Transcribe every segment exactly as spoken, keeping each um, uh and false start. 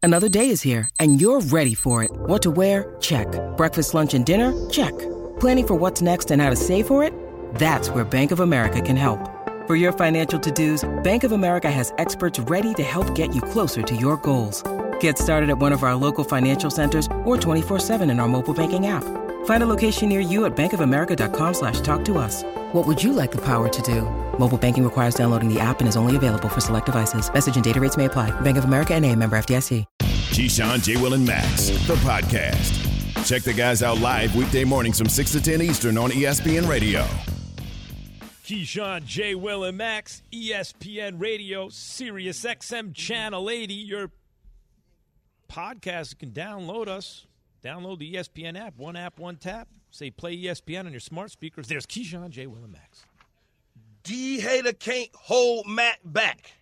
Another day is here, and you're ready for it. What to wear? Check. Breakfast, lunch, and dinner? Check. Planning for what's next and how to save for it? That's where Bank of America can help. For your financial to-dos, Bank of America has experts ready to help get you closer to your goals. Get started at one of our local financial centers or twenty-four seven in our mobile banking app. Find a location near you at bankofamerica.com slash talk to us. What would you like the power to do? Mobile banking requires downloading the app and is only available for select devices. Message and data rates may apply. Bank of America N A, member F D I C. Keyshawn, J. Will, and Max, the podcast. Check the guys out live weekday mornings from six to ten Eastern on E S P N Radio. Keyshawn, J. Will, and Max, E S P N Radio, Sirius X M Channel eighty. Your podcast, you can download us. Download the E S P N app. One app, one tap. Say play E S P N on your smart speakers. There's Keyshawn, J. Will, and Max. D-hater can't hold Matt back.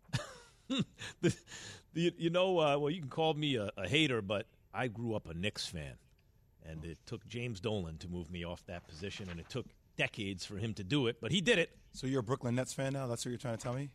the, the, you know, uh, well, you can call me a, a hater, but I grew up a Knicks fan. And it took James Dolan to move me off that position, and it took decades for him to do it, but he did it. So you're a Brooklyn Nets fan now? That's what you're trying to tell me?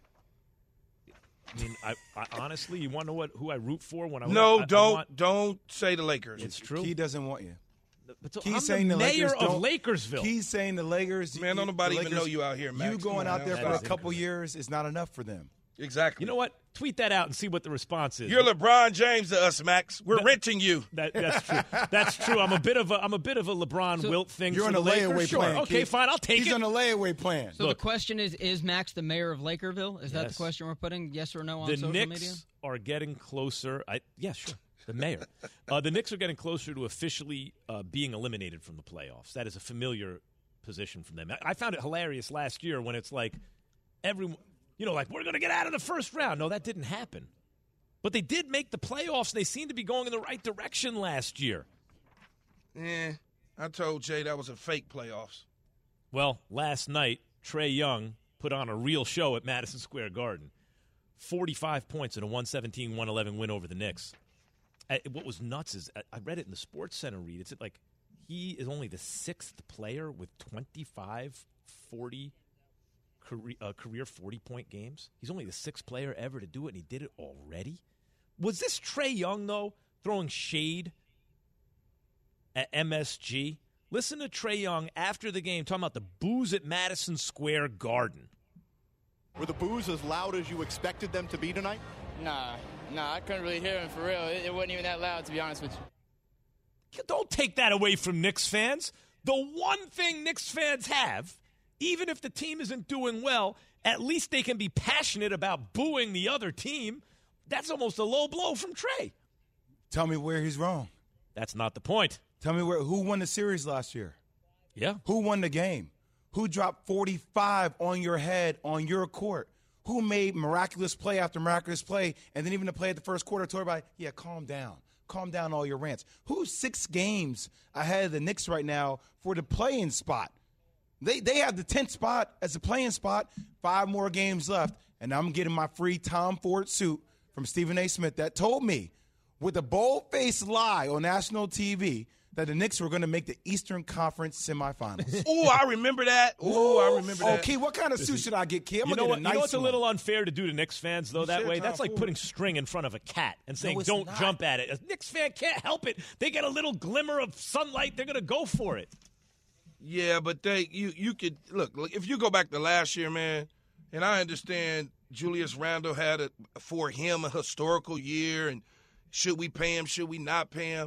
I mean, I, I honestly, you want to know what who I root for when I no, I, don't I want, don't say the Lakers. It's true. He doesn't want you. But so He's I'm saying the, the mayor Lakers of Lakersville. He's saying the Lakers. Man, don't nobody the even Lakers, know you out here, Max. You going Come on out there now. for That a is couple incorrect. years is not enough for them. Exactly. You know what? Tweet that out and see what the response is. You're LeBron James to us, Max. We're That- renting you. That, that's true. That's true. I'm a bit of a I'm a bit of a LeBron So Wilt thing. You're for on the a Lakers. layaway Sure. plan. Okay, Keith. fine. I'll take He's it. on a layaway plan. So Look. the question is, is Max the mayor of Lakerville? Is that Yes. the question we're putting? Yes or no on the social Knicks media? are getting closer. I yeah, sure. The mayor. uh, the Knicks are getting closer to officially uh, being eliminated from the playoffs. That is a familiar position from them. I, I found it hilarious last year when it's like everyone, you know, like we're going to get out of the first round. No, that didn't happen. But they did make the playoffs, and they seem to be going in the right direction last year. Yeah, I told Jay that was a fake playoffs. Well, last night, Trae Young put on a real show at Madison Square Garden. forty-five points in a one seventeen one eleven win over the Knicks. Uh, What was nuts is, I- I read it in the Sports Center read. It's like he is only the sixth player with twenty-five, forty career, uh, career forty-point games. He's only the sixth player ever to do it, and he did it already. Was this Trae Young, though, throwing shade at M S G? Listen to Trae Young after the game talking about the boos at Madison Square Garden. Were the boos as loud as you expected them to be tonight? Nah, nah, I couldn't really hear him for real. It, it wasn't even that loud, to be honest with you. Don't take that away from Knicks fans. The one thing Knicks fans have, even if the team isn't doing well, at least they can be passionate about booing the other team. That's almost a low blow from Trae. Tell me where he's wrong. That's not the point. Tell me where who won the series last year? Yeah. Who won the game? Who dropped forty-five on your head on your court? Who made miraculous play after miraculous play, and then even the play at the first quarter told everybody, yeah, calm down. Calm down all your rants. Who's six games ahead of the Knicks right now for the play-in spot? They they have the tenth spot as the play-in spot, five more games left, and I'm getting my free Tom Ford suit from Stephen A. Smith that told me with a bold-faced lie on national T V that the Knicks were going to make the Eastern Conference semifinals. Ooh, I remember that. Ooh, I remember that. Okay, what kind of suit should I get, kid? I'm You know gonna what? get a You know nice what's a one. little unfair to do to Knicks fans, though, that said way? Tom That's like Ford. putting string in front of a cat and saying, it's don't not. jump at it. A Knicks fan can't help it. They get a little glimmer of sunlight, they're going to go for it. Yeah, but they you you could look, look if you go back to last year, man, and I understand Julius Randle had a, for him a historical year, and should we pay him? Should we not pay him?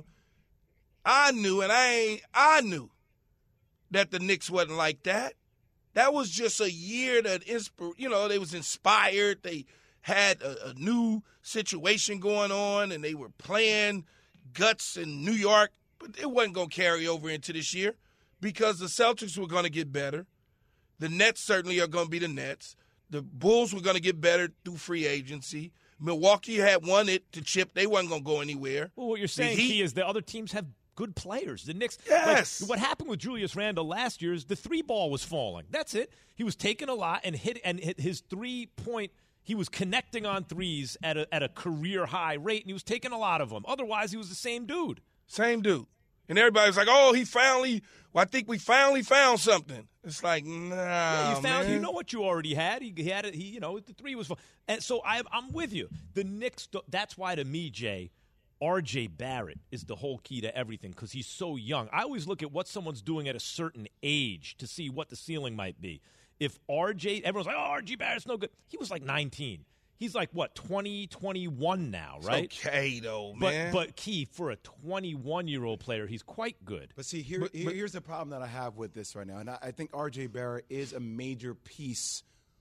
I knew, and I ain't, I knew that the Knicks wasn't like that. That was just a year that inspir, you know, they was inspired. They had a, a new situation going on, and they were playing guts in New York, but it wasn't going to carry over into this year because the Celtics were going to get better. The Nets certainly are going to be the Nets. The Bulls were going to get better through free agency. Milwaukee had won it to chip. They wasn't going to go anywhere. Well, what you're saying, The Heat- Key, is the other teams have good players. The Knicks, Yes. like, what happened with Julius Randle last year is the three ball was falling. That's it. He was taking a lot and hit and hit his three point. He was connecting on threes at a at a career high rate, and he was taking a lot of them. Otherwise, he was the same dude. Same dude. And everybody was like, oh, he finally well, I think we finally found something. It's like, nah, yeah, you found, man. you know what you already had. He, he had it. He, you know, the three was fun. And so I, I'm with you. The Knicks. That's why to me, Jay, R J Barrett is the whole key to everything because he's so young. I always look at what someone's doing at a certain age to see what the ceiling might be. If R J, everyone's like, oh, R J Barrett's no good. He was like nineteen. He's like, what, twenty, twenty-one now, right? It's okay, though, but, man. But, Key, for a twenty-one-year-old player, he's quite good. But, see, here, but, here but, here's the problem that I have with this right now. And I, I think R J Barrett is a major piece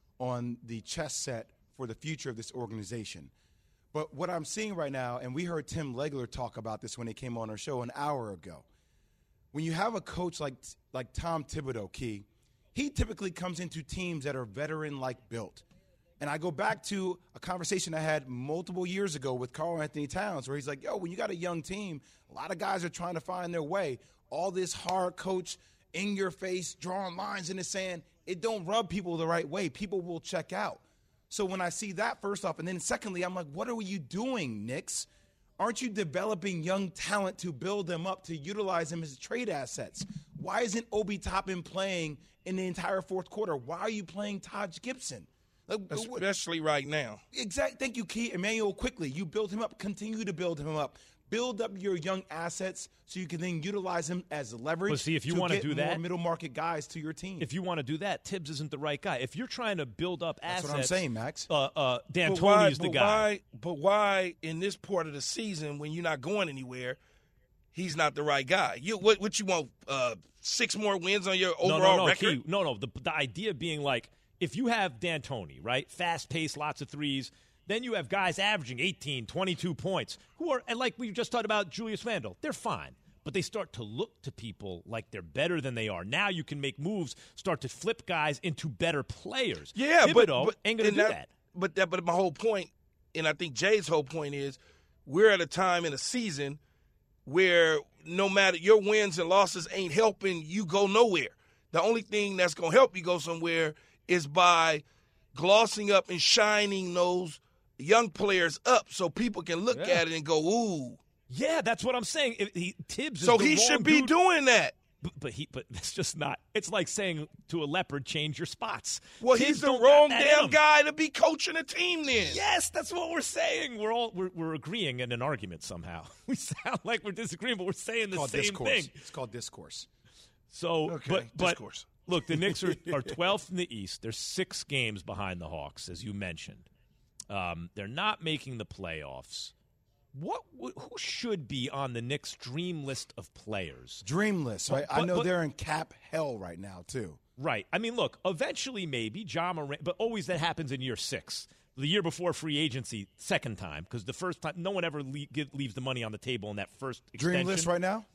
on the chess set for the future of this organization. But what I'm seeing right now, and we heard Tim Legler talk about this when he came on our show an hour ago, when you have a coach like like Tom Thibodeau, Key, he typically comes into teams that are veteran-like built. And I go back to a conversation I had multiple years ago with Karl Anthony Towns where he's like, yo, when you got a young team, a lot of guys are trying to find their way. All this hard coach, in your face, drawing lines in the sand, it don't rub people the right way. People will check out. So when I see that, first off, and then secondly, I'm like, what are you doing, Knicks? Aren't you developing young talent to build them up, to utilize them as trade assets? Why isn't Obi Toppin playing in the entire fourth quarter? Why are you playing Taj Gibson? Like, especially right now. Exactly. Thank you, Key. Emmanuel Quickly. You build him up. Continue to build him up. Build up your young assets so you can then utilize them as leverage. But see, if you to want to get do more that, middle market guys to your team. If you want to do that, Tibbs isn't the right guy. If you're trying to build up That's assets, what I'm saying, Max. Uh, uh, but D'Antoni's why, the but guy. Why, but why in this part of the season when you're not going anywhere, he's not the right guy? You what? What you want? Uh, six more wins on your overall no, no, no, record? Key, no, no. The, the idea being like, if you have D'Antoni, right, fast pace, lots of threes, then you have guys averaging eighteen, twenty-two points who are, and like we just talked about Julius Randle, they're fine. But they start to look to people like they're better than they are. Now you can make moves, start to flip guys into better players. Yeah, Thibodeau but, but ain't going to do that, that. But that, but my whole point, and I think Jay's whole point is, we're at a time in a season where no matter your wins and losses ain't helping you go nowhere. The only thing that's going to help you go somewhere is by glossing up and shining those young players up so people can look Yeah. at it and go, ooh. Yeah, that's what I'm saying. If he, Tibbs is So the he wrong should be dude. doing that. But, but he, but that's just not. It's like saying to a leopard, change your spots. Well, Tibbs he's the don't got wrong that in damn him. guy to be coaching a team then. Yes, that's what we're saying. We're all we're, we're agreeing in an argument somehow. We sound like we're disagreeing, but we're saying the It's called same discourse. thing. It's called discourse. So, Okay, but but discourse. look, the Knicks are, are twelfth in the East. They're six games behind the Hawks, as you mentioned. Um, they're not making the playoffs. What who should be on the Knicks' dream list of players? Dreamless, right? But- I know but- they're in cap hell right now, too. Right. I mean, look, eventually maybe Ja Morant, but always that happens in year six. The year before free agency, second time, because the first time, no one ever le- give, leaves the money on the table in that first extension. Dreamless right now?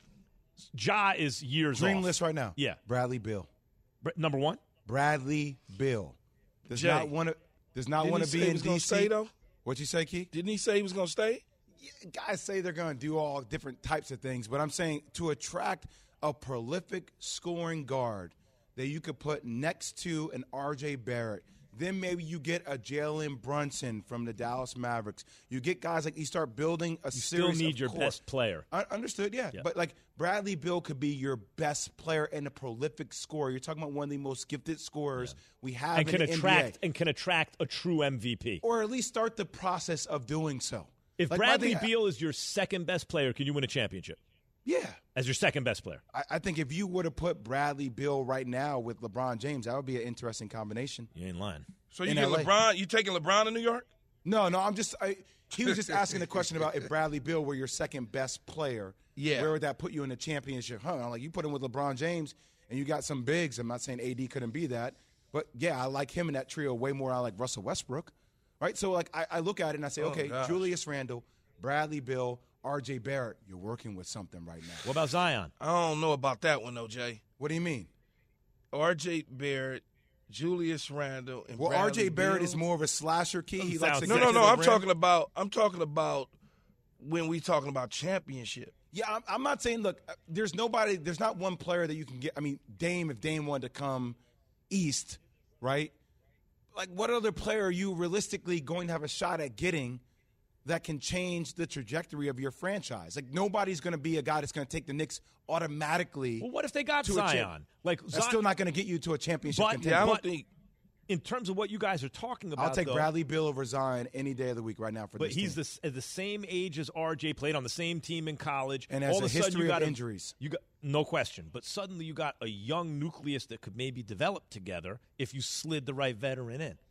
Ja is years Dreamless off. right now. Yeah. Bradley Beal. Br- Number one? Bradley Beal. Does Jay. not want to does not Didn't want he to say be he in was gonna D C. stay, though? What'd you say, Key? Didn't he say he was going to stay? Guys say they're going to do all different types of things, but I'm saying to attract a prolific scoring guard that you could put next to an R J Barrett, then maybe you get a Jalen Brunson from the Dallas Mavericks. You get guys like you start building a You series still need of your core. best player. I understood, yeah. Yeah. But, like, Bradley Beal could be your best player and a prolific scorer. You're talking about one of the most gifted scorers we have And in can the attract N B A. and can attract a true M V P. Or at least start the process of doing so. If Like, my Bradley thing- Beal is your second best player, can you win a championship Yeah. as your second best player? I, I think if you were to put Bradley Beal right now with LeBron James, that would be an interesting combination. You ain't lying. So you In get L A. LeBron? You taking LeBron to New York? No, no, I'm just I, he was just asking the question about if Bradley Beal were your second best player, Yeah. where would that put you in the championship hunt? I'm like, you put him with LeBron James and you got some bigs. I'm not saying A D couldn't be that, but yeah, I like him in that trio way more than I like Russell Westbrook. Right? So like I, I look at it and I say, Oh, okay, gosh. Julius Randle, Bradley Beal, R J Barrett, you're working with something right now. What about Zion? I don't know about that one, though, Jay. What do you mean? R J Barrett, Julius Randle, and Well, Bradley R J Barrett Beal. is more of a slasher key. He likes to No, get no, to no. the I'm rim. talking about. I'm talking about when we talking about championship. Yeah, I'm, I'm not saying, look, uh, there's nobody, there's not one player that you can get. I mean, Dame, if Dame wanted to come east, right? Like, what other player are you realistically going to have a shot at getting that can change the trajectory of your franchise. Like, nobody's going to be a guy that's going to take the Knicks automatically. Well, what if they got to Zion? Cha- like That's Zion, still not going to get you to a championship but, contender. Yeah, I don't but think. in terms of what you guys are talking about, I'll take though, Bradley Beal over Zion any day of the week right now for but this he's team. the, the same age as R J, played on the same team in college. And has All a of a sudden history you got of a- injuries. You got no question, but suddenly you got a young nucleus that could maybe develop together if you slid the right veteran in.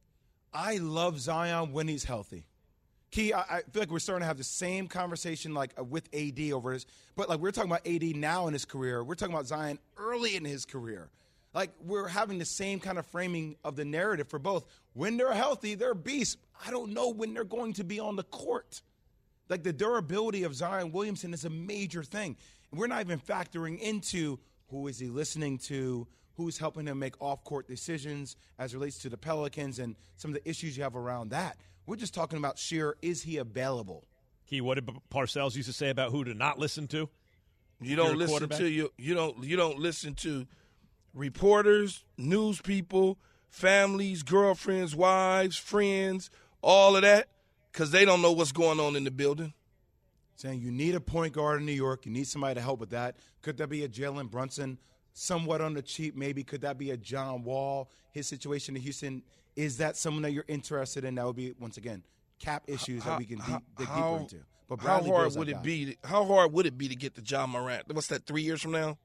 I love Zion when he's healthy. Key, I, I feel like we're starting to have the same conversation like uh, with A D over this, but like we're talking about A D now in his career. We're talking about Zion early in his career. Like, we're having the same kind of framing of the narrative for both. When they're healthy, they're beasts. I don't know when they're going to be on the court. Like, the durability of Zion Williamson is a major thing. And we're not even factoring into who is he listening to, who's helping him make off-court decisions as it relates to the Pelicans and some of the issues you have around that. We're just talking about sheer, is he available? Key, what did Parcells used to say about who to not listen to? You don't You're a listen quarterback? to you. You don't. You don't listen to reporters, news people, families, girlfriends, wives, friends, all of that, because they don't know what's going on in the building. Saying you need a point guard in New York. You need somebody to help with that. Could that be a Jalen Brunson? Somewhat on the cheap, maybe. Could that be a John Wall? His situation in Houston, is that someone that you're interested in? That would be, once again, cap issues How- that we can how- dig, dig how- deeper into. But How Bradley hard Beal's would that it guy. be? To, how hard would it be to get to John Morant? What's that? Three years from now?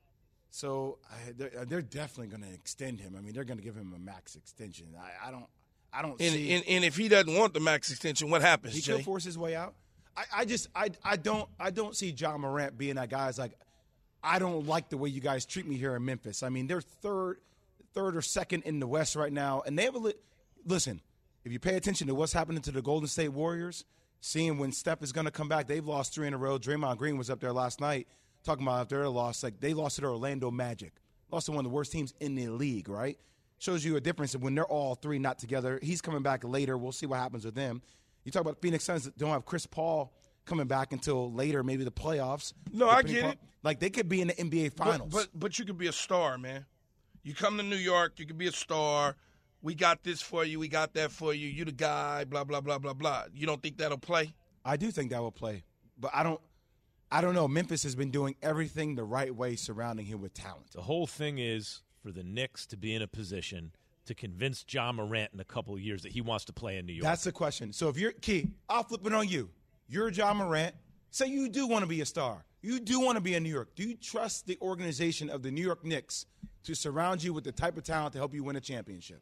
So I, they're, they're definitely going to extend him. I mean, they're going to give him a max extension. I, I don't, I don't And, see. and and if he doesn't want the max extension, what happens, he Jay? could force his way out. I, I just, I, I don't, I don't see John Morant being that guy. It's like, I don't like the way you guys treat me here in Memphis. I mean, they're third, third or second in the West right now, and they have a li- listen. If you pay attention to what's happening to the Golden State Warriors, seeing when Steph is going to come back, they've lost three in a row. Draymond Green was up there last night talking about after their loss, like they lost to the Orlando Magic, lost to one of the worst teams in the league. Right? Shows you a difference when they're all three not together. He's coming back later. We'll see what happens with them. You talk about Phoenix Suns that don't have Chris Paul coming back until later, maybe the playoffs. No, I Depending get upon- it. Like, they could be in the N B A Finals. But, but but you could be a star, man. You come to New York, you could be a star. We got this for you. We got that for you. You the guy. Blah blah blah blah blah. You don't think that'll play? I do think that will play. But I don't I don't know. Memphis has been doing everything the right way surrounding him with talent. The whole thing is for the Knicks to be in a position to convince John Morant in a couple of years that he wants to play in New York. That's the question. So if you're Key, I'll flip it on you. You're John Morant. Say you do want to be a star. You do want to be in New York. Do you trust the organization of the New York Knicks to surround you with the type of talent to help you win a championship?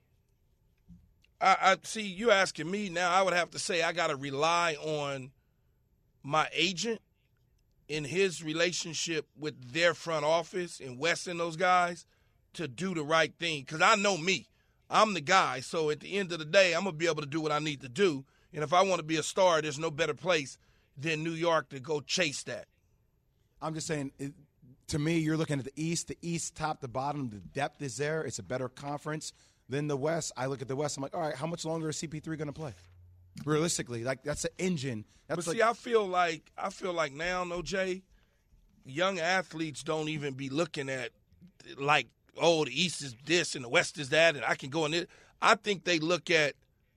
I, I see you asking me now. I would have to say I got to rely on my agent in his relationship with their front office and West and those guys to do the right thing. Because I know me. I'm the guy. So at the end of the day, I'm going to be able to do what I need to do. And if I want to be a star, there's no better place than New York to go chase that. I'm just saying, it, to me, you're looking at the East. The East, top to bottom, the depth is there. It's a better conference than the West. I look at the West. I'm like, all right, how much longer is C P three going to play? Realistically, like that's the engine. That's But like, see, I feel like I feel like now, no Jay, young athletes don't even be looking at like, oh, the East is this and the West is that, and I can go in it. I think they look at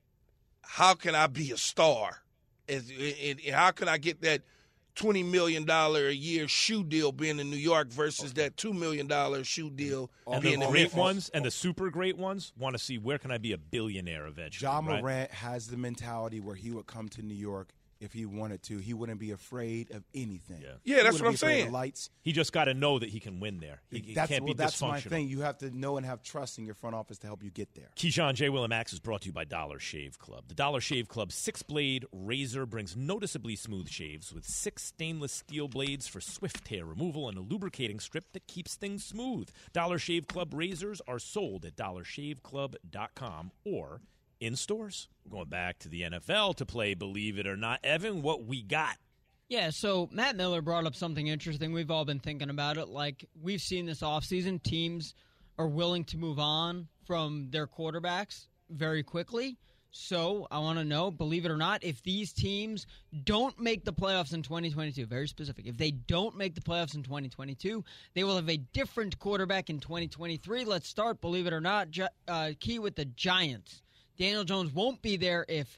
how can I be a star, As, and, and how can I get that twenty million dollars a year shoe deal being in New York versus that two million dollars shoe deal and being the in great Memphis. ones and the super great ones want to see where can I be a billionaire eventually. John right? Morant has the mentality where he would come to New York if he wanted to. He wouldn't be afraid of anything. Yeah. Yeah, He that's wouldn't what I'm be afraid of saying. Lights. He just got to know that he can win there. He, he That's, can't well, be that's dysfunctional. my thing. You have to know and have trust in your front office to help you get there. Keyshawn, J. Will, and Max is brought to you by Dollar Shave Club. The Dollar Shave Club six-blade razor brings noticeably smooth shaves with six stainless steel blades for swift hair removal and a lubricating strip that keeps things smooth. Dollar Shave Club razors are sold at dollar shave club dot com or in stores. Going back to the N F L to play Believe It or Not. Evan, what we got? Yeah, so Matt Miller brought up something interesting. We've all been thinking about it. Like, we've seen this offseason, teams are willing to move on from their quarterbacks very quickly. So I want to know, believe it or not, if these teams don't make the playoffs in twenty twenty-two, very specific, if they don't make the playoffs in twenty twenty-two, they will have a different quarterback in twenty twenty-three. Let's start, believe it or not, Gi- uh, key with the Giants. Daniel Jones won't be there if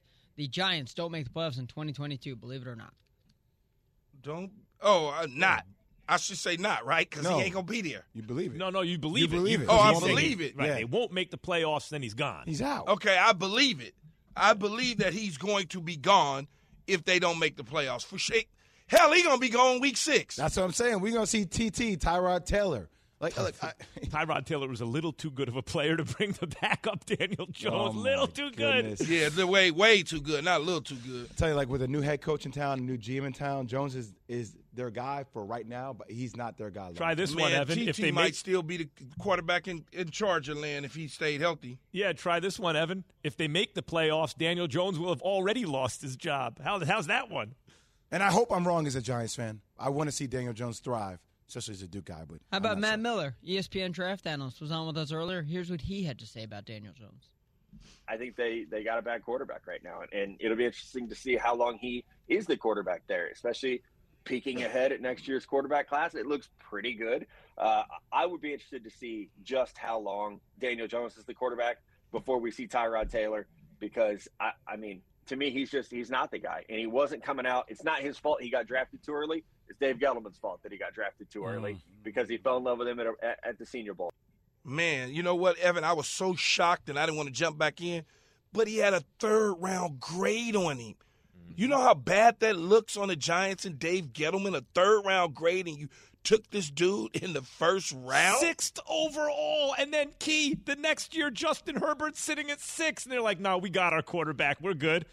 The Giants don't make the playoffs in twenty twenty-two, believe it or not. Don't. Oh, uh, not. I should say not, right? Because No. he ain't going to be there. You believe it. No, no, you believe You it. believe You- it. Oh, I he's saying- believe it. Right, Yeah. they won't make the playoffs, then he's gone. He's out. Okay, I believe it. I believe that he's going to be gone if they don't make the playoffs. For sure. Hell, he's going to be gone week six. That's what I'm saying. We're going to see T T, Tyrod Taylor. Like, look, I, Tyrod Taylor was a little too good of a player to bring the backup Daniel Jones. Oh, little my too goodness. good. Yeah, they're way, way too good. Not a little too good. I tell you, like with a new head coach in town, a new G M in town, Jones is, is their guy for right now, but he's not their guy. Try this Man, one, Evan. T T If they might make, still be the quarterback in, in charge of land if he stayed healthy. yeah, try this one, Evan. If they make the playoffs, Daniel Jones will have already lost his job. How, how's that one? And I hope I'm wrong as a Giants fan. I want to see Daniel Jones thrive, especially as a Duke guy. But How I'm about not Matt sure. Miller, E S P N draft analyst, was on with us earlier. Here's what he had to say about Daniel Jones. I think they, they got a bad quarterback right now, and it'll be interesting to see how long he is the quarterback there, especially peeking ahead at next year's quarterback class. It looks pretty good. Uh, I would be interested to see just how long Daniel Jones is the quarterback before we see Tyrod Taylor, because, I, I mean, to me, he's just he's not the guy, and he wasn't coming out. It's not his fault he got drafted too early. It's Dave Gettleman's fault that he got drafted too early because he fell in love with him at, a, at, at the Senior Bowl. Man, you know what, Evan? I was so shocked and I didn't want to jump back in, but he had a third-round grade on him. You know how bad that looks on the Giants and Dave Gettleman, a third-round grade, and you took this dude in the first round? Sixth overall, and then key, the next year, Justin Herbert's sitting at six, and they're like, no, we got our quarterback. We're good.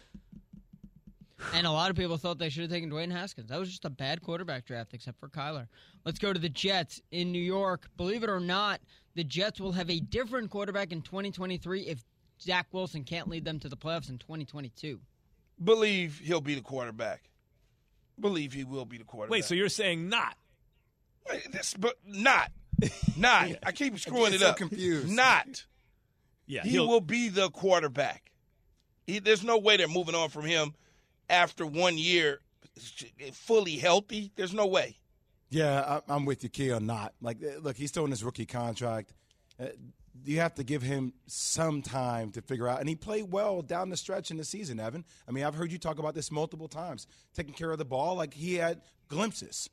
And a lot of people thought they should have taken Dwayne Haskins. That was just a bad quarterback draft, except for Kyler. Let's go to the Jets in New York. Believe it or not, the Jets will have a different quarterback in twenty twenty-three if Zach Wilson can't lead them to the playoffs in twenty twenty-two. Believe he'll be the quarterback. Believe he will be the quarterback. Wait, so you're saying not? Wait, this, but not. Not. I keep screwing it so up. confused. Not. Yeah, He he'll- will be the quarterback. He, there's no way they're moving on from him after one year fully healthy. There's no way. Yeah, I, I'm with you, Key, or not. Like, uh, look, he's still in his rookie contract. Uh, you have to give him some time to figure out. And he played well down the stretch in the season, Evan. I mean, I've heard you talk about this multiple times. Taking care of the ball, like he had glimpses.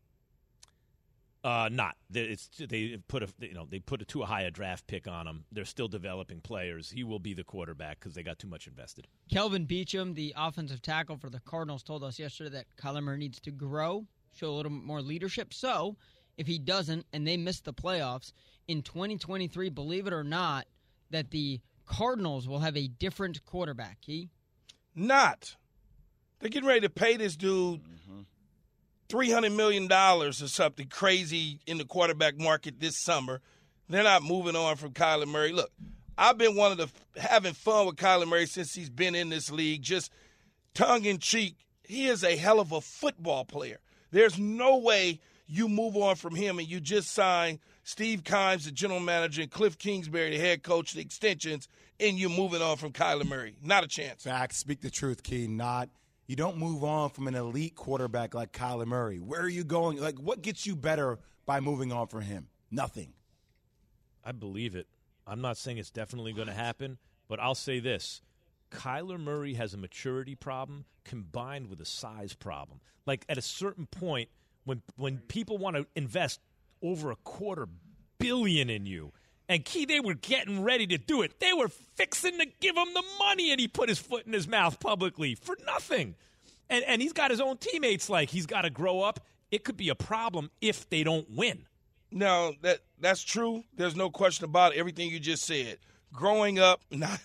Uh, not. They- It's they put a you know they put a too high a draft pick on him. They're still developing players. He will be the quarterback because they got too much invested. Kelvin Beachum, the offensive tackle for the Cardinals, told us yesterday that Kyler Murray needs to grow, show a little bit more leadership. So, if he doesn't and they miss the playoffs in twenty twenty-three, believe it or not, that the Cardinals will have a different quarterback. He Not. They're getting ready to pay this dude three hundred million dollars or something crazy in the quarterback market this summer. They're not moving on from Kyler Murray. Look, I've been one of the having fun with Kyler Murray since he's been in this league, just tongue-in-cheek. He is a hell of a football player. There's no way you move on from him and you just sign Steve Kimes, the general manager, and Cliff Kingsbury, the head coach, the extensions, and you're moving on from Kyler Murray. Not a chance. Facts. Speak the truth, Key. Not. You don't move on from an elite quarterback like Kyler Murray. Where are you going? Like, what gets you better by moving on from him? Nothing. I believe it. I'm not saying it's definitely going to happen, but I'll say this. Kyler Murray has a maturity problem combined with a size problem. Like, at a certain point, when when people want to invest over a quarter billion in you, and Key, they were getting ready to do it. They were fixing to give him the money, and he put his foot in his mouth publicly for nothing. And and he's got his own teammates like he's got to grow up. It could be a problem if they don't win. No, that that's true. There's no question about it. Everything you just said. Growing up, not,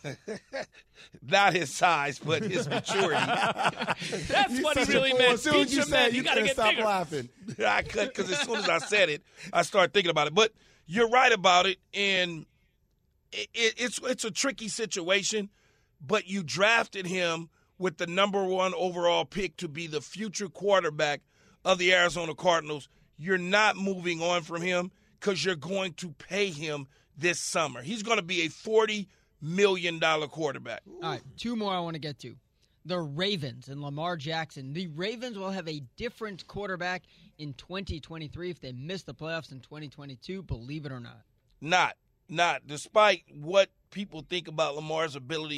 not his size, but his maturity. That's what he really meant. As soon as Teach you him said, that. you, You got to couldn't get stop bigger. laughing. I could, because as soon as I said it, I started thinking about it. But you're right about it, and it, it, it's it's a tricky situation. But you drafted him with the number one overall pick to be the future quarterback of the Arizona Cardinals. You're not moving on from him because you're going to pay him this summer. He's going to be a forty million dollars quarterback. All right, two more I want to get to. The Ravens and Lamar Jackson. The Ravens will have a different quarterback in twenty twenty-three if they miss the playoffs in twenty twenty-two, believe it or not. Not, not. Despite what people think about Lamar's ability,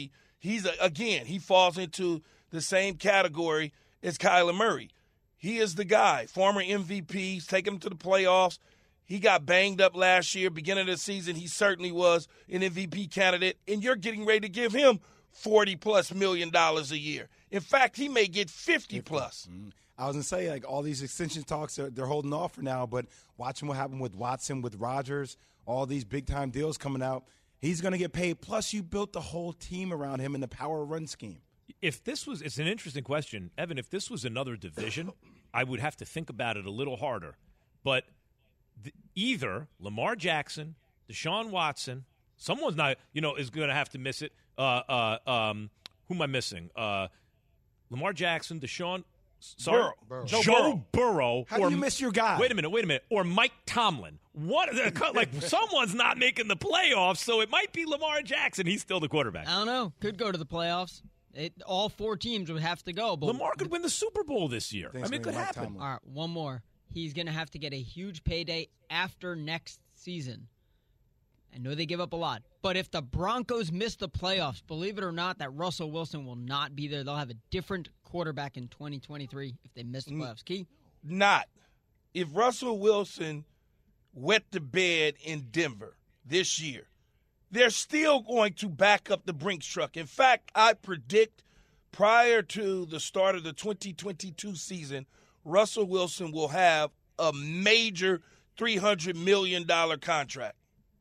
He's, a, again, he falls into the same category as Kyler Murray. He is the guy, former M V P, he's taken him to the playoffs. He got banged up last year. Beginning of the season, he certainly was an M V P candidate, and you're getting ready to give him forty-plus million dollars a year. In fact, he may get fifty-plus. Mm-hmm. I was going to say, like, all these extension talks, are, they're holding off for now, but watching what happened with Watson, with Rodgers, all these big-time deals coming out, he's going to get paid. Plus, you built the whole team around him in the power run scheme. If this was – it's an interesting question. Evan, if this was another division, I would have to think about it a little harder. But the, either Lamar Jackson, Deshaun Watson, someone's not – you know, is going to have to miss it. Uh, uh, um, who am I missing? Uh, Lamar Jackson, Deshaun – Sorry, Burrow. Burrow. Joe, Joe Burrow. Burrow. How or, do you miss your guy? Wait a minute, wait a minute. Or Mike Tomlin. What? Like, someone's not making the playoffs, so it might be Lamar Jackson. He's still the quarterback. I don't know. Could go to the playoffs. It, all four teams would have to go. But Lamar could win the Super Bowl this year. Thanks I mean, it could Mike happen. Tomlin. All right, one more. He's going to have to get a huge payday after next season. I know they give up a lot. But if the Broncos miss the playoffs, believe it or not, that Russell Wilson will not be there. They'll have a different quarterback in twenty twenty-three if they miss the playoffs. Key? Not. If Russell Wilson wet the bed in Denver this year, they're still going to back up the Brinks truck. In fact, I predict prior to the start of the twenty twenty-two season, Russell Wilson will have a major three hundred million dollars contract.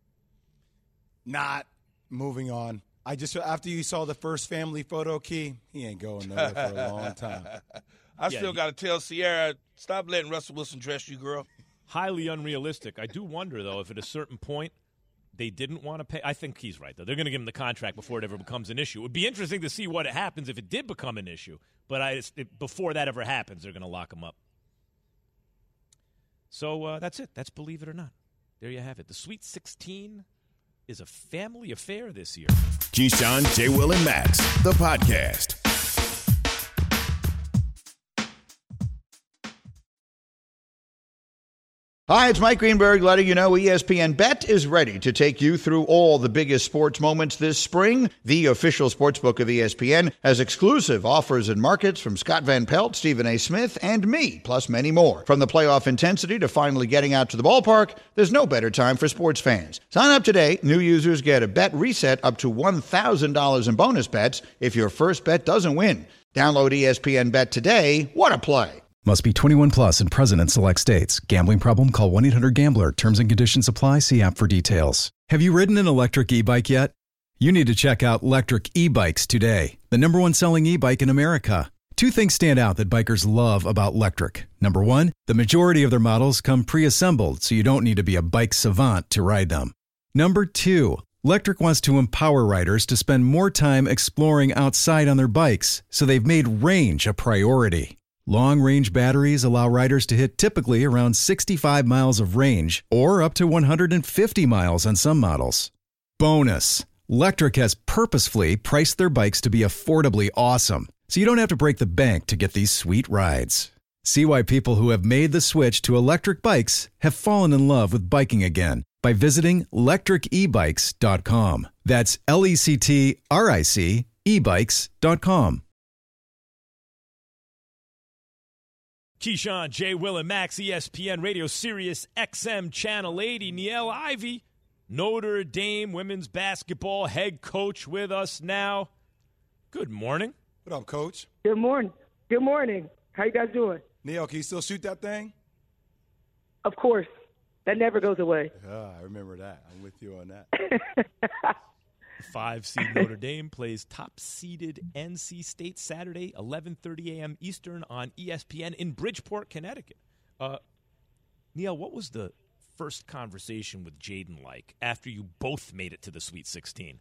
Not moving on. I just after you saw the first family photo, Key, he ain't going nowhere for a long time. I Yeah, still he- got to tell Sierra, stop letting Russell Wilson dress you, girl. Highly unrealistic. I do wonder, though, if at a certain point they didn't want to pay. I think he's right, though. They're going to give him the contract before it ever becomes an issue. It would be interesting to see what happens if it did become an issue. But I, it, before that ever happens, they're going to lock him up. So uh, that's it. That's Believe It or Not. There you have it. The Sweet sixteen is a family affair this year. Keyshawn, J. Will, and Max, the podcast. Hi, it's Mike Greenberg letting you know E S P N Bet is ready to take you through all the biggest sports moments this spring. The official sportsbook of E S P N has exclusive offers and markets from Scott Van Pelt, Stephen A. Smith, and me, plus many more. From the playoff intensity to finally getting out to the ballpark, there's no better time for sports fans. Sign up today. New users get a bet reset up to one thousand dollars in bonus bets if your first bet doesn't win. Download E S P N Bet today. What a play. Must be twenty-one plus and present in select states. Gambling problem? Call one eight hundred gambler. Terms and conditions apply. See app for details. Have you ridden an electric e-bike yet? You need to check out Electric E-Bikes today, the number one selling e-bike in America. Two things stand out that bikers love about Electric. Number one, the majority of their models come pre-assembled, so you don't need to be a bike savant to ride them. Number two, Electric wants to empower riders to spend more time exploring outside on their bikes, so they've made range a priority. Long-range batteries allow riders to hit typically around sixty-five miles of range or up to one hundred fifty miles on some models. Bonus, Electric has purposefully priced their bikes to be affordably awesome, so you don't have to break the bank to get these sweet rides. See why people who have made the switch to electric bikes have fallen in love with biking again by visiting electric e bikes dot com. That's L E C T R I C e bikes dot com. Keyshawn, J. Will, and Max, E S P N Radio, Sirius X M, Channel eighty. Niele Ivey, Notre Dame women's basketball head coach with us now. Good morning. What up, Coach? Good morning. Good morning. How you guys doing? Neil, can you still shoot that thing? Of course. That never goes away. Ah, I remember that. I'm with you on that. Five-seed Notre Dame plays top-seeded N C State Saturday, eleven thirty a.m. Eastern on E S P N in Bridgeport, Connecticut. Uh, Neil, what was the first conversation with Jaden like after you both made it to the Sweet sixteen?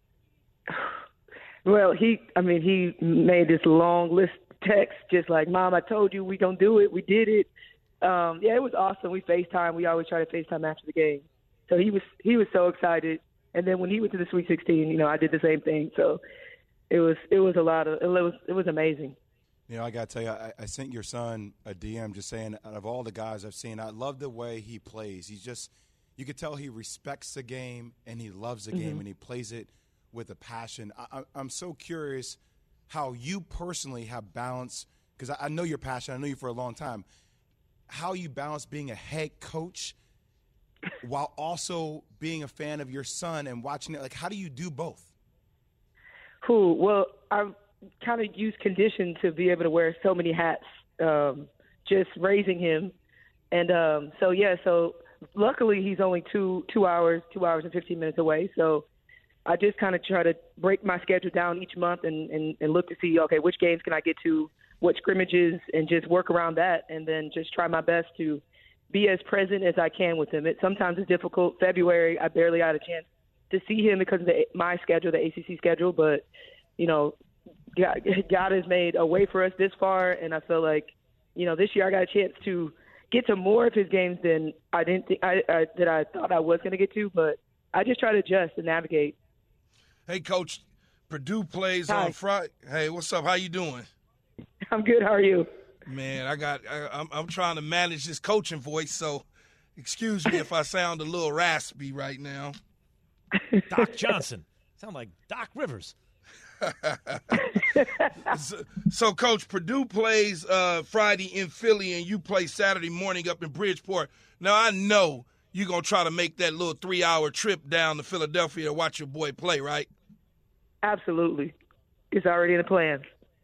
Well, he, I mean, he made this long list of texts just like, Mom, I told you we gonna do it. We did it. Um, yeah, it was awesome. We FaceTime. We always try to FaceTime after the game. So he was he was so excited. And then when he went to the Sweet sixteen, you know, I did the same thing. So it was it was a lot of it was it was amazing. You know, I got to tell you, I, I sent your son a D M just saying, out of all the guys I've seen, I love the way he plays. He's just, you could tell he respects the game and he loves the game Mm-hmm. and he plays it with a passion. I, I'm so curious how you personally have balanced, because I, I know you're passionate, I know you for a long time, how you balance being a head coach while also being a fan of your son and watching it. Like, how do you do both? Cool. Well, I've kind of used condition to be able to wear so many hats, um, just raising him. And um, so, yeah, so luckily he's only two two hours, two hours and fifteen minutes away. So I just kind of try to break my schedule down each month and, and, and look to see, okay, which games can I get to, what scrimmages, and just work around that, and then just try my best to be as present as I can with him. It sometimes is difficult. February, I barely had a chance to see him because of the, my schedule, the A C C schedule, but, you know, God, God has made a way for us this far, and I feel like, you know, this year I got a chance to get to more of his games than I didn't think I, I that I thought I was going to get to, but I just try to adjust and navigate. Hey, Coach, Purdue plays Hi. on Friday. Hey, what's up? How you doing? I'm good. How are you? Man, I got. I, I'm, I'm trying to manage this coaching voice, so excuse me if I sound a little raspy right now. Doc Johnson. Sound like Doc Rivers. so, so, Coach, Purdue plays uh, Friday in Philly, and you play Saturday morning up in Bridgeport. Now, I know you're going to try to make that little three-hour trip down to Philadelphia to watch your boy play, right? Absolutely. It's already in the plans.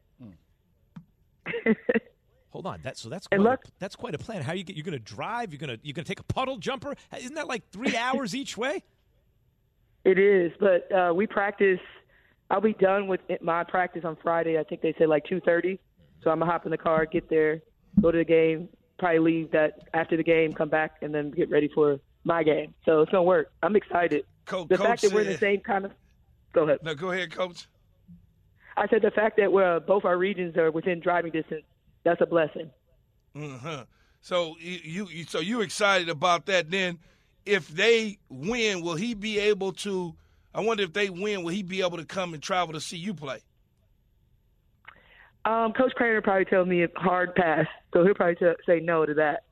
Hold on, that so that's quite a, that's quite a plan. How you get? You're going to drive? You're going to you're going to take a puddle jumper? Isn't that like three hours each way? It is, but uh, we practice. I'll be done with my practice on Friday. I think they said like two thirty. So I'm gonna hop in the car, get there, go to the game, probably leave that after the game, come back, and then get ready for my game. So it's gonna work. I'm excited. Co- the Coach fact that we're in the said- same kind of. Go ahead. No, go ahead, Coach. I said the fact that we're both our regions are within driving distance. That's a blessing. Uh-huh. So you, you so you excited about that? Then, if they win, will he be able to? I wonder if they win, will he be able to come and travel to see you play? Um, Coach Craner probably tell me a hard pass, so he'll probably t- say no to that.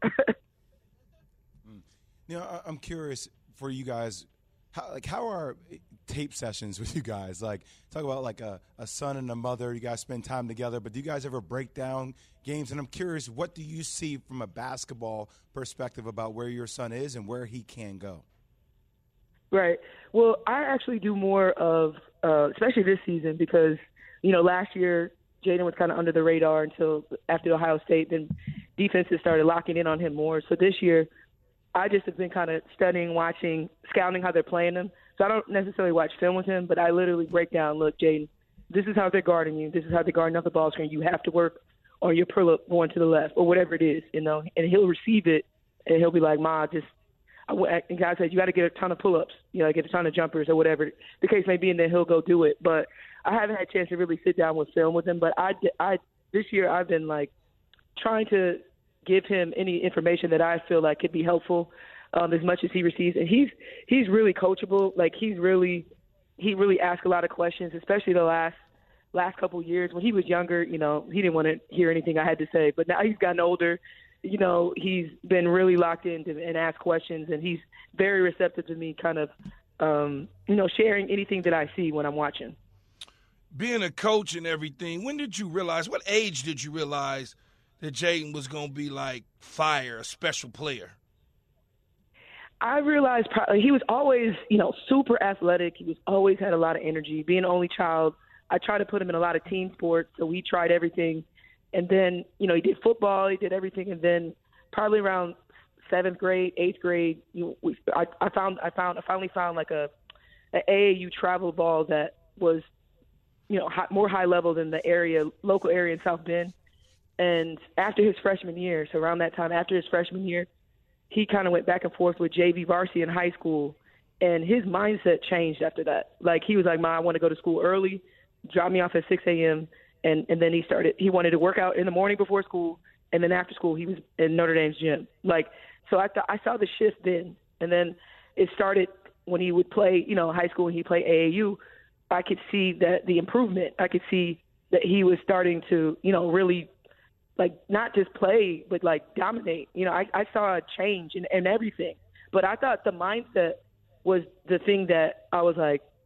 You know, I- I'm curious for you guys, how, like, how are tape sessions with you guys? Like, talk about like a, a son and a mother. You guys spend time together, but do you guys ever break down games? And I'm curious, what do you see from a basketball perspective about where your son is and where he can go? Right. Well, I actually do more of, uh, especially this season, because, you know, last year Jaden was kind of under the radar until after Ohio State. Then defenses started locking in on him more. So this year, I just have been kind of studying, watching, scouting how they're playing him. So I don't necessarily watch film with him, but I literally break down, look, Jaden, this is how they're guarding you. This is how they're guarding off the ball screen. You have to work on your pull-up going to the left or whatever it is, you know. And he'll receive it, and he'll be like, Ma, just – and God said, you got to get a ton of pull-ups, you know, get a ton of jumpers or whatever the case may be, and then he'll go do it. But I haven't had a chance to really sit down with film with him. But I, I this year I've been, like, trying to give him any information that I feel like could be helpful um, as much as he receives. And he's he's really coachable. Like, he's really he really asks a lot of questions, especially the last last couple of years. When he was younger, you know, he didn't want to hear anything I had to say. But now he's gotten older. You know, he's been really locked in to, and asked questions, and he's very receptive to me kind of, um, you know, sharing anything that I see when I'm watching. Being a coach and everything, when did you realize, what age did you realize that Jaden was going to be like fire, a special player? I realized probably he was always, you know, super athletic. He was always had a lot of energy. Being an only child, I tried to put him in a lot of team sports, so he tried everything. And then, you know, he did football, he did everything. And then probably around seventh grade, eighth grade, you, we, I, I found, I found, I finally found like a, a A A U travel ball that was, you know, high, more high level than the area, local area in South Bend. And after his freshman year, so around that time, after his freshman year, he kind of went back and forth with J V varsity in high school. And his mindset changed after that. Like, he was like, Ma, I want to go to school early, drop me off at six a.m., And and then he started, he wanted to work out in the morning before school, and then after school he was in Notre Dame's gym. Like, so I th- I saw the shift then. And then it started when he would play, you know, high school and he played A A U. I could see that the improvement. I could see that he was starting to, you know, really, like, not just play, but, like, dominate. You know, I, I saw a change in, in everything. But I thought the mindset was the thing that I was like,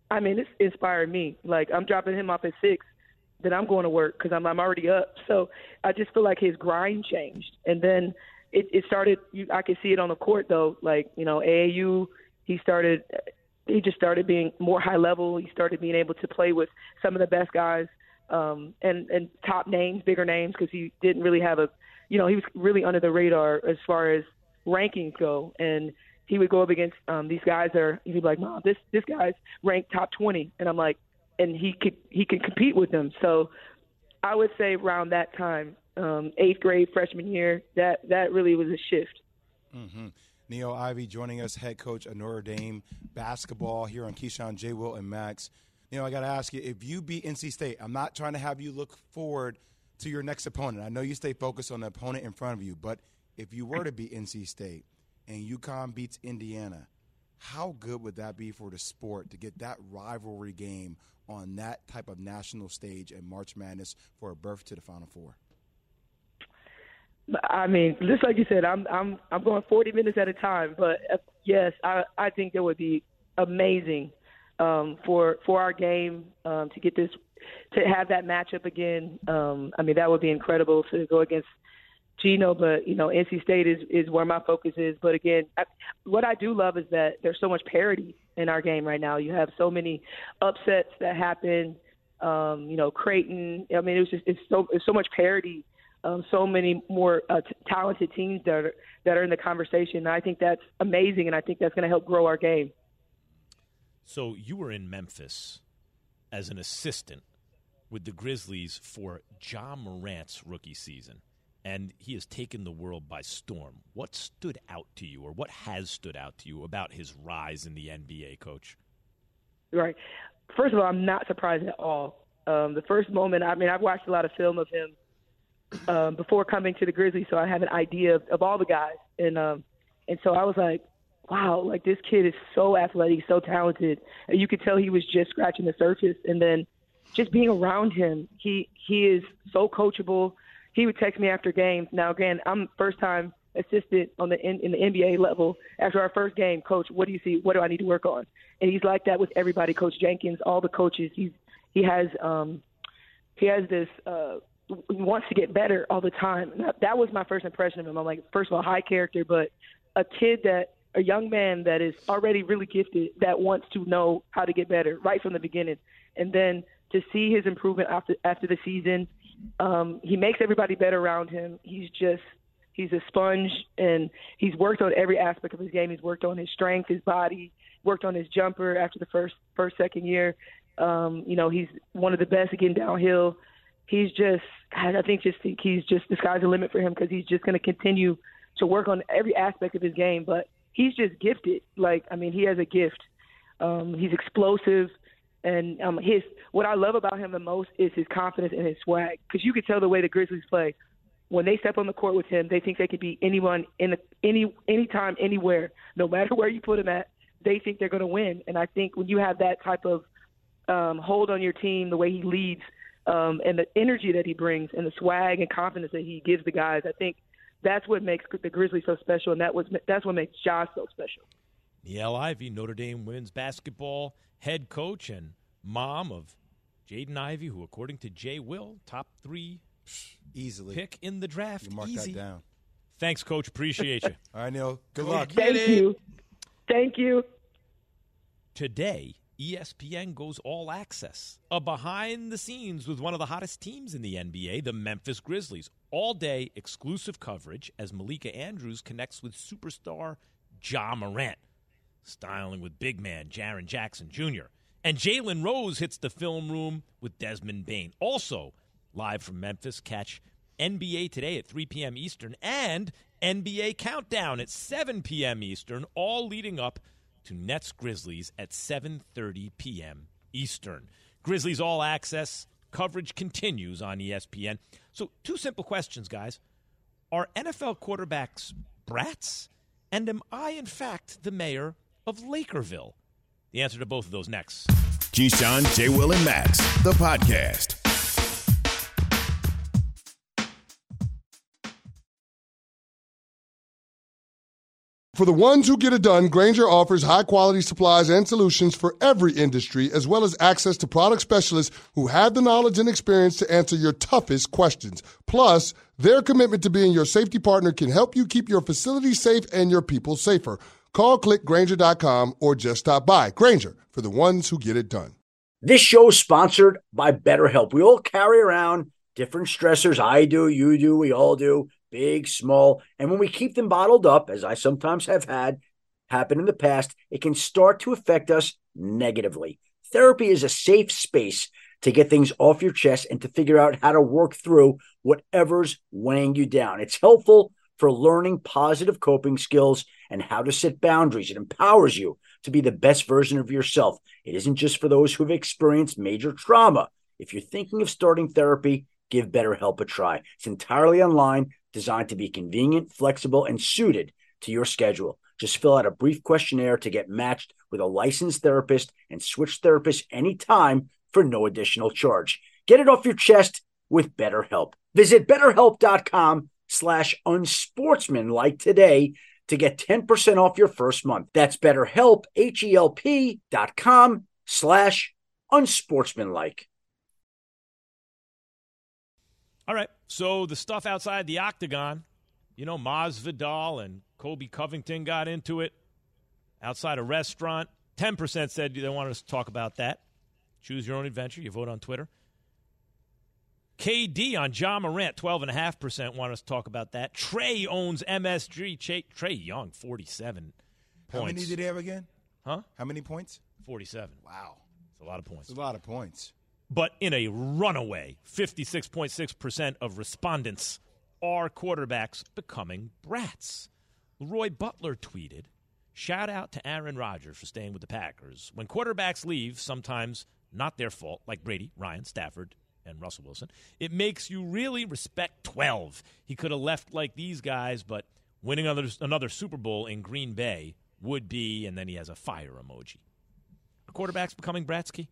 I mean, it's inspired me. Like, I'm dropping him off at six, then I'm going to work because I'm, I'm already up. So I just feel like his grind changed. And then it, it started – I could see it on the court, though. Like, you know, A A U, he started – he just started being more high level. He started being able to play with some of the best guys um, and, and top names, bigger names, because he didn't really have a – you know, he was really under the radar as far as rankings go. And he would go up against um, these guys that are – he'd be like, Mom, this, this guy's ranked top twenty. And I'm like – and he could he could compete with them. So I would say around that time, um, eighth grade, freshman year, that, that really was a shift. Mm-hmm. Niele Ivey joining us, head coach of Notre Dame basketball here on Keyshawn, J. Will, and Max. Niele, I got to ask you, if you beat N C State, I'm not trying to have you look forward to your next opponent. I know you stay focused on the opponent in front of you, but if you were to beat N C State and UConn beats Indiana, how good would that be for the sport to get that rivalry game on that type of national stage and March Madness for a berth to the Final Four? I mean, just like you said, I'm I'm I'm going forty minutes at a time. But uh, yes, I, I think that would be amazing um, for for our game um, to get this to have that matchup again. Um, I mean, that would be incredible to go against Gino. But you know, N C State is is where my focus is. But again, I, what I do love is that there's so much parity in our game right now. You have so many upsets that happen. Um, you know, Creighton. I mean, it was just it's so it's so much parity. Um, so many more uh, t- talented teams that are that are in the conversation. And I think that's amazing, and I think that's going to help grow our game. So you were in Memphis as an assistant with the Grizzlies for Ja Morant's rookie season, and he has taken the world by storm. What stood out to you, or what has stood out to you about his rise in the N B A, Coach? Right. First of all, I'm not surprised at all. Um, the first moment, I mean, I've watched a lot of film of him Um, before coming to the Grizzlies, so I have an idea of, of all the guys, and um, and so I was like, wow, like this kid is so athletic, so talented. And you could tell he was just scratching the surface, and then just being around him, he he is so coachable. He would text me after games. Now again, I'm first time assistant on the in, in the N B A level. After our first game, Coach, what do you see? What do I need to work on? And he's like that with everybody. Coach Jenkins, all the coaches. He's he has um, he has this. Uh, wants to get better all the time. And that, that was my first impression of him. I'm like, first of all, high character, but a kid that, a young man that is already really gifted that wants to know how to get better right from the beginning. And then to see his improvement after after the season, um, he makes everybody better around him. He's just, he's a sponge, and he's worked on every aspect of his game. He's worked on his strength, his body, worked on his jumper after the first, first, second year. Um, you know, he's one of the best at getting downhill. He's just, I think, just think he's just the sky's the limit for him because he's just going to continue to work on every aspect of his game. But he's just gifted. Like, I mean, he has a gift. Um, he's explosive, and um, his what I love about him the most is his confidence and his swag. Because you could tell the way the Grizzlies play. When they step on the court with him, they think they could be anyone, in the, any anytime, anywhere, no matter where you put him at. They think they're going to win. And I think when you have that type of um, hold on your team, the way he leads. Um, and the energy that he brings and the swag and confidence that he gives the guys, I think that's what makes the Grizzlies so special, and that was that's what makes Ja so special. Niele Ivey, Notre Dame women's basketball head coach and mom of Jaden Ivey, who, according to Jay Will, top three easily pick in the draft. You mark Easy. that down. Thanks, Coach. Appreciate you. All right, Neil. Good luck. Thank you. Thank you. Today, E S P N goes all access. A behind the scenes with one of the hottest teams in the N B A, the Memphis Grizzlies. All day exclusive coverage as Malika Andrews connects with superstar Ja Morant, styling with big man Jaren Jackson Junior And Jalen Rose hits the film room with Desmond Bane. Also, live from Memphis, catch N B A Today at three p.m. Eastern and N B A Countdown at seven p.m. Eastern, all leading up to Nets Grizzlies at seven thirty p.m. Eastern. Grizzlies All Access coverage continues on E S P N. So two simple questions, guys. Are N F L quarterbacks brats? And am I, in fact, the mayor of Lakerville? The answer to both of those next. Keyshawn, J. Will, and Max, the podcast. For the ones who get it done, Grainger offers high-quality supplies and solutions for every industry, as well as access to product specialists who have the knowledge and experience to answer your toughest questions. Plus, their commitment to being your safety partner can help you keep your facility safe and your people safer. Call, click Grainger dot com, or just stop by. Grainger, for the ones who get it done. This show is sponsored by BetterHelp. We all carry around different stressors. I do, you do, we all do. Big, small, and when we keep them bottled up, as I sometimes have had happen in the past, it can start to affect us negatively. Therapy is a safe space to get things off your chest and to figure out how to work through whatever's weighing you down. It's helpful for learning positive coping skills and how to set boundaries. It empowers you to be the best version of yourself. It isn't just for those who've experienced major trauma. If you're thinking of starting therapy, give BetterHelp a try. It's entirely online, designed to be convenient, flexible, and suited to your schedule. Just fill out a brief questionnaire to get matched with a licensed therapist and switch therapists anytime for no additional charge. Get it off your chest with BetterHelp. Visit BetterHelp.com slash unsportsmanlike today to get ten percent off your first month. That's BetterHelp, H-E-L-P dot com slash unsportsmanlike. All right, so the stuff outside the octagon, you know, Masvidal and Kobe Covington got into it outside a restaurant. ten percent said they wanted us to talk about that. Choose your own adventure. You vote on Twitter. K D on Ja Morant, twelve point five percent want us to talk about that. Trey owns M S G. Trae Young, forty-seven How points. many did he have again? Huh? How many points? forty-seven. Wow. It's a lot of points. It's a lot of points. But in a runaway, fifty-six point six percent of respondents are quarterbacks becoming brats. Roy Butler tweeted, shout out to Aaron Rodgers for staying with the Packers. When quarterbacks leave, sometimes not their fault, like Brady, Ryan, Stafford, and Russell Wilson, it makes you really respect twelve. He could have left like these guys, but winning another, another Super Bowl in Green Bay would be, and then he has a fire emoji. Are quarterbacks becoming Bratsky?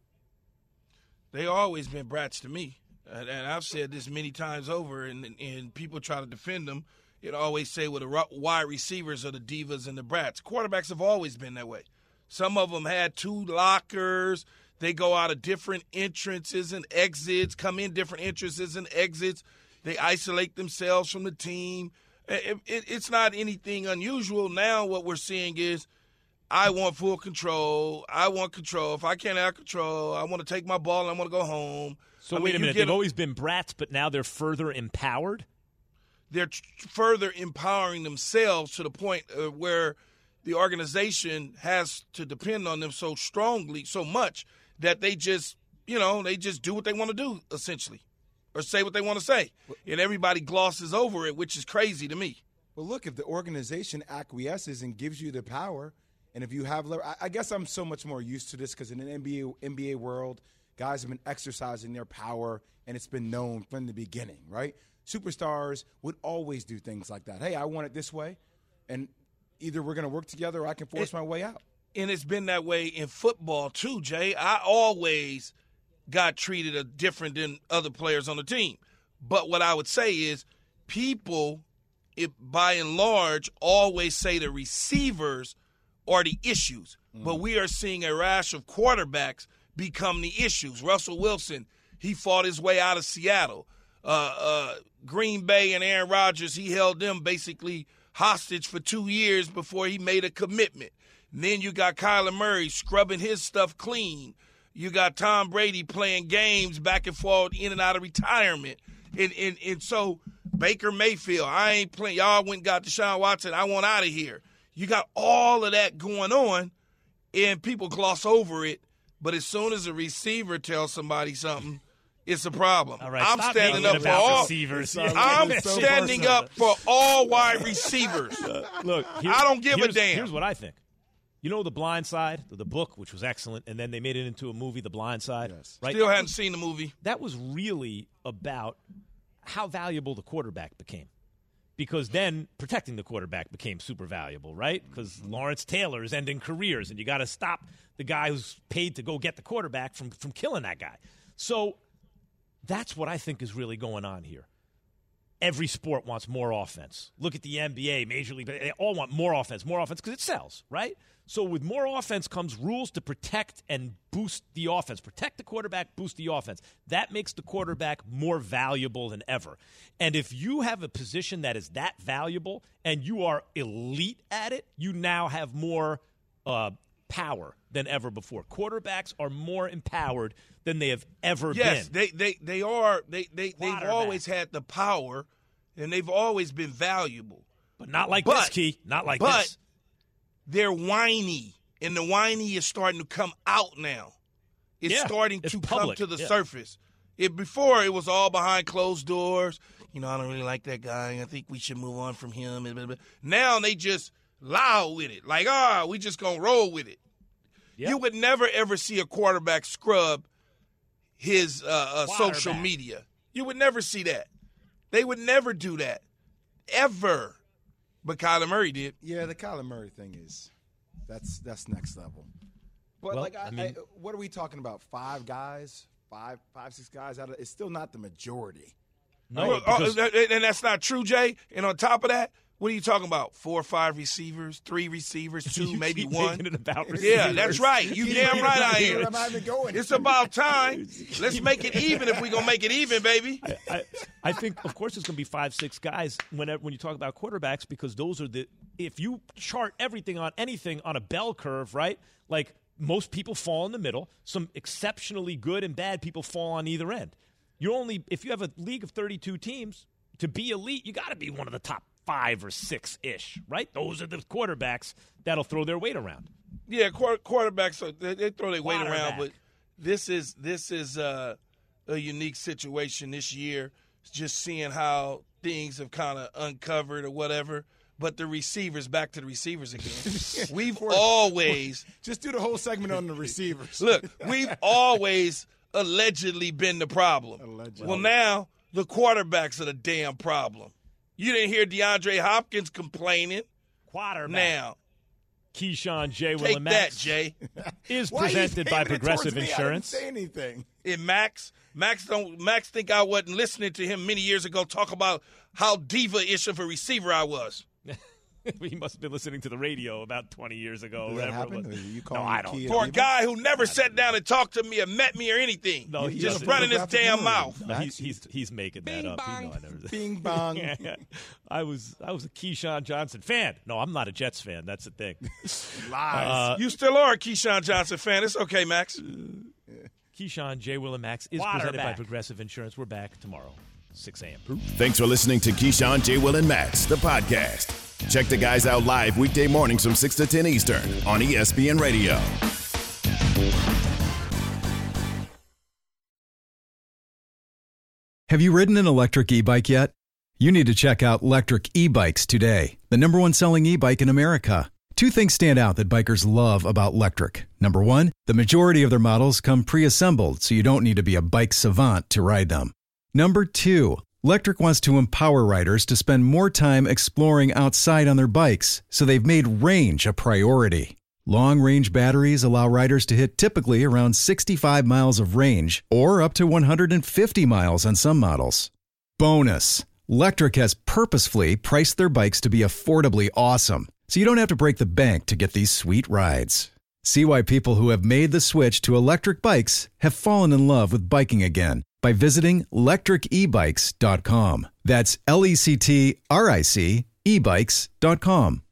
They always been brats to me. And, and I've said this many times over, and, and people try to defend them. It always say, well, the wide receivers are the divas and the brats. Quarterbacks have always been that way. Some of them had two lockers. They go out of different entrances and exits, come in different entrances and exits. They isolate themselves from the team. It, it, it's not anything unusual. Now what we're seeing is, I want full control. I want control. If I can't have control, I want to take my ball and I want to go home. So I wait mean, a minute. They've a, always been brats, but now they're further empowered? They're tr- further empowering themselves to the point uh, where the organization has to depend on them so strongly, so much, that they just, you know, they just do what they want to do, essentially, or say what they want to say. And everybody glosses over it, which is crazy to me. Well, look, if the organization acquiesces and gives you the power, and if you have – I guess I'm so much more used to this because in an N B A, N B A world, guys have been exercising their power, and it's been known from the beginning, right? Superstars would always do things like that. Hey, I want it this way, and either we're going to work together or I can force it, my way out. And it's been that way in football too, Jay. I always got treated a different than other players on the team. But what I would say is people, if by and large, always say the receivers – are the issues. Mm. But we are seeing a rash of quarterbacks become the issues. Russell Wilson, he fought his way out of Seattle. Uh, uh, Green Bay and Aaron Rodgers, he held them basically hostage for two years before he made a commitment. And then you got Kyler Murray scrubbing his stuff clean. You got Tom Brady playing games back and forth in and out of retirement. And, and, and so Baker Mayfield, I ain't playing. Y'all went and got Deshaun Watson. I want out of here. You got all of that going on, and people gloss over it. But as soon as a receiver tells somebody something, it's a problem. All right, I'm standing up for all receivers. I'm so standing up for all wide receivers. Uh, look, here, I don't give a damn. Here's what I think. You know The Blind Side, the, the book, which was excellent, and then they made it into a movie, The Blind Side. Yes. Right? Still hadn't seen the movie. That was really about how valuable the quarterback became. Because then protecting the quarterback became super valuable, right? Because Lawrence Taylor is ending careers, and you got to stop the guy who's paid to go get the quarterback from, from killing that guy. So that's what I think is really going on here. every sport wants more offense. Look at the N B A, Major League. They all want more offense, more offense because it sells, right? So with more offense comes rules to protect and boost the offense. Protect the quarterback, boost the offense. That makes the quarterback more valuable than ever. And if you have a position that is that valuable and you are elite at it, you now have more uh, power than ever before. Quarterbacks are more empowered than they have ever yes, been. Yes, they, they, they are. They, they, they've always had the power, and they've always been valuable. But not like but, this, Key. Not like but, this. They're whiny, and the whiny is starting to come out now. It's yeah, starting it's to public. come to the yeah. surface. It Before, it was all behind closed doors. You know, I don't really like that guy. I think we should move on from him. Now they just loud with it. Like, ah, oh, we just going to roll with it. Yeah. You would never, ever see a quarterback scrub his uh, uh, social media. You would never see that. They would never do that. Ever. But Kyler Murray did. Yeah, the Kyler Murray thing is that's that's next level. But well, like, I, I mean, I, what are we talking about? Five guys, five, five, six guys out of it's still not the majority. No, well, because, oh, and that's not true, Jay. And on top of that, what are you talking about? Four or five receivers, three receivers, two, maybe one. It about yeah, that's right. You damn right I am. I'm not even going. It's about time. Let's make it even if we're gonna make it even, baby. I, I, I think, of course, it's gonna be five, six guys whenever when you talk about quarterbacks because those are the. If you chart everything on anything on a bell curve, right? Like most people fall in the middle. Some exceptionally good and bad people fall on either end. You only if you have a league of thirty-two teams to be elite, you got to be one of the top five or six-ish, right? Those are the quarterbacks that'll throw their weight around. Yeah, quarterbacks, they, they throw their weight around, but this is this is uh, a unique situation this year, just seeing how things have kind of uncovered or whatever. But the receivers, back to the receivers again. We've always – just do the whole segment on the receivers. Look, we've always allegedly been the problem. Allegedly. Well, now the quarterbacks are the damn problem. You didn't hear DeAndre Hopkins complaining. Quarterback. Now. Keyshawn, J. Will, Take and Max. that, Jay. Is presented by Progressive Insurance. I didn't say anything. And Max, Max don't Max think I wasn't listening to him many years ago talk about how diva-ish of a receiver I was. He must have been listening to the radio about twenty years ago. Did that happen? Or you no, I don't. For a guy who never sat down and talked to me or met me or anything. No, he just running his damn mouth. No, he's, he's he's making Bing that up. Bong. You know I never, Bing bong. I was I was a Keyshawn Johnson fan. No, I'm not a Jets fan. That's the thing. Lies. Uh, you still are a Keyshawn Johnson fan. It's okay, Max. Keyshawn, J. Will, and Max is presented by Progressive Insurance. We're back tomorrow, six a.m. Thanks for listening to Keyshawn, J. Will, and Max, the podcast. Check the guys out live weekday mornings from six to ten Eastern on E S P N Radio. Have you ridden an electric e-bike yet? You need to check out Lectric E-Bikes today, the number one selling e-bike in America. Two things stand out that bikers love about Lectric. Number one, the majority of their models come pre-assembled, so you don't need to be a bike savant to ride them. Number two, Lectric wants to empower riders to spend more time exploring outside on their bikes, so they've made range a priority. Long-range batteries allow riders to hit typically around sixty-five miles of range, or up to one hundred fifty miles on some models. Bonus, Lectric has purposefully priced their bikes to be affordably awesome, so you don't have to break the bank to get these sweet rides. See why people who have made the switch to electric bikes have fallen in love with biking again by visiting lectric e bikes dot com. That's L E C T R I C e bikes dot com.